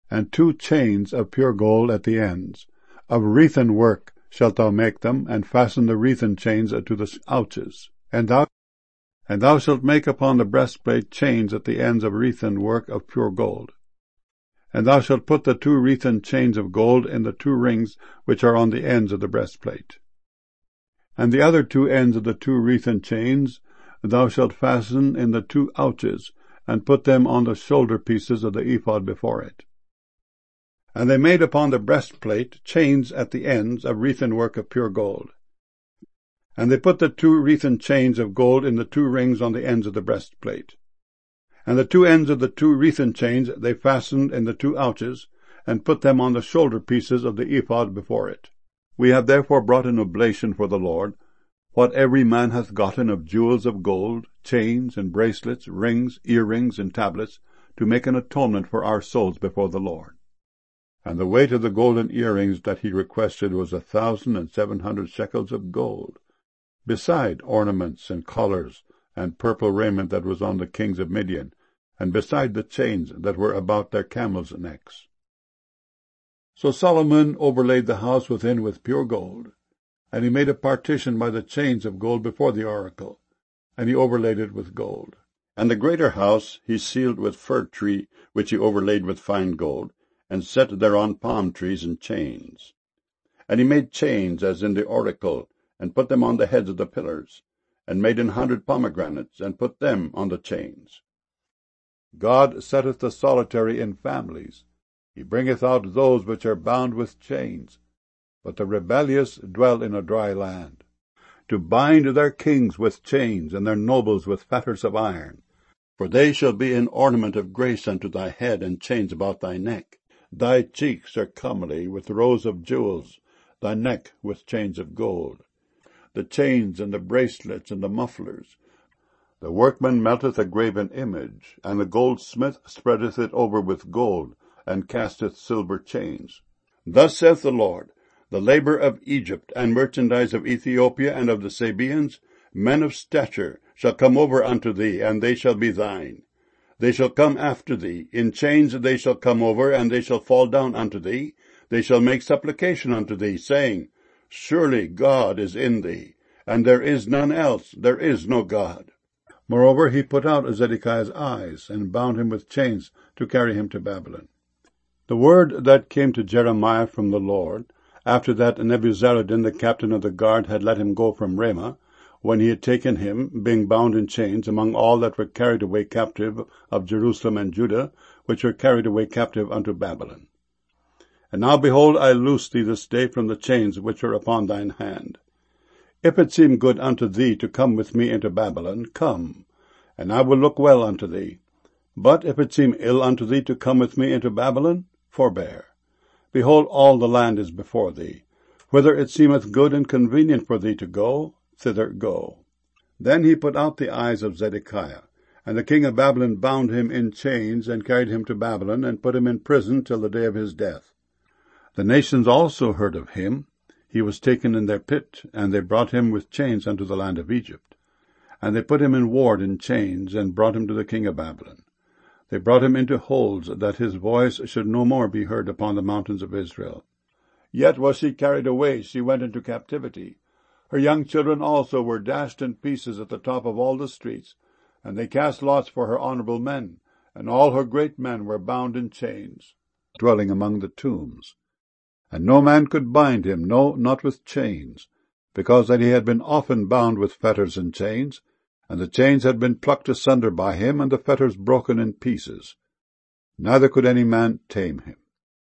and 2 chains of pure gold at the ends. Of wreathen work shalt thou make them, and fasten the wreathen chains to the ouches. And thou shalt make upon the breastplate chains at the ends of wreathen work of pure gold. And thou shalt put the 2 wreathen chains of gold in the 2 rings which are on the ends of the breastplate. And the other 2 ends of the 2 wreathen chains thou shalt fasten in the 2 ouches, and put them on the shoulder pieces of the ephod before it. And they made upon the breastplate chains at the ends of wreathen work of pure gold. And they put the 2 wreathen chains of gold in the 2 rings on the ends of the breastplate. And the 2 ends of the 2 wreathen chains they fastened in the 2 ouches, and put them on the shoulder pieces of the ephod before it. We have therefore brought an oblation for the Lord, what every man hath gotten of jewels of gold, chains and bracelets, rings, earrings, and tablets, to make an atonement for our souls before the Lord. And the weight of the golden earrings that he requested was 1,700 shekels of gold, beside ornaments and collars and purple raiment that was on the kings of Midian, and beside the chains that were about their camels' necks. So Solomon overlaid the house within with pure gold, and he made a partition by the chains of gold before the oracle, and he overlaid it with gold. And the greater house he sealed with fir tree, which he overlaid with fine gold, and set thereon palm trees and chains. And he made chains as in the oracle, and put them on the heads of the pillars, and made 100 pomegranates, and put them on the chains. God setteth the solitary in families. He bringeth out those which are bound with chains. But the rebellious dwell in a dry land, to bind their kings with chains, and their nobles with fetters of iron. For they shall be an ornament of grace unto thy head, and chains about thy neck. Thy cheeks are comely with rows of jewels, thy neck with chains of gold. The chains and the bracelets and the mufflers. The workman melteth a graven image, and the goldsmith spreadeth it over with gold, and casteth silver chains. Thus saith the Lord, the labor of Egypt, and merchandise of Ethiopia, and of the Sabaeans, men of stature, shall come over unto thee, and they shall be thine. They shall come after thee, in chains they shall come over, and they shall fall down unto thee. They shall make supplication unto thee, saying, Surely God is in thee, and there is none else, there is no God. Moreover, he put out Zedekiah's eyes, and bound him with chains to carry him to Babylon. The word that came to Jeremiah from the Lord, after that Nebuzaradan the captain of the guard had let him go from Ramah, when he had taken him, being bound in chains, among all that were carried away captive of Jerusalem and Judah, which were carried away captive unto Babylon. And now, behold, I loose thee this day from the chains which are upon thine hand. If it seem good unto thee to come with me into Babylon, come, and I will look well unto thee. But if it seem ill unto thee to come with me into Babylon, forbear. Behold, all the land is before thee. Whither it seemeth good and convenient for thee to go, thither go. Then he put out the eyes of Zedekiah, and the king of Babylon bound him in chains, and carried him to Babylon, and put him in prison till the day of his death. The nations also heard of him. He was taken in their pit, and they brought him with chains unto the land of Egypt. And they put him in ward in chains, and brought him to the king of Babylon. They brought him into holds, that his voice should no more be heard upon the mountains of Israel. Yet was she carried away, she went into captivity. Her young children also were dashed in pieces at the top of all the streets, and they cast lots for her honorable men, and all her great men were bound in chains, dwelling among the tombs. And no man could bind him, no, not with chains, because that he had been often bound with fetters and chains, and the chains had been plucked asunder by him, and the fetters broken in pieces. Neither could any man tame him.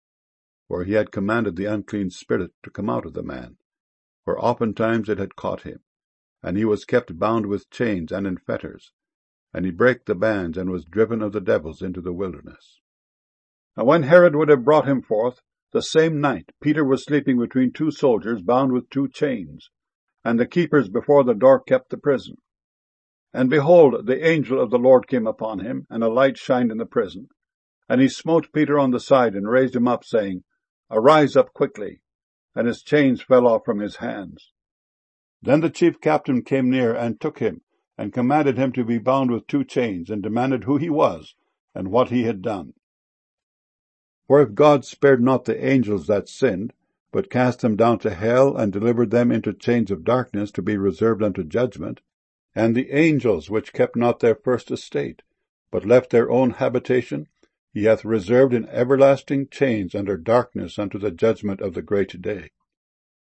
For he had commanded the unclean spirit to come out of the man, for oftentimes it had caught him, and he was kept bound with chains and in fetters, and he brake the bands, and was driven of the devils into the wilderness. Now when Herod would have brought him forth, the same night Peter was sleeping between 2 soldiers, bound with 2 chains, and the keepers before the door kept the prison. And behold, the angel of the Lord came upon him, and a light shined in the prison. And he smote Peter on the side, and raised him up, saying, Arise up quickly. And his chains fell off from his hands. Then the chief captain came near, and took him, and commanded him to be bound with 2 chains, and demanded who he was, and what he had done. For if God spared not the angels that sinned, but cast them down to hell, and delivered them into chains of darkness to be reserved unto judgment, and the angels which kept not their first estate, but left their own habitation, he hath reserved in everlasting chains under darkness unto the judgment of the great day.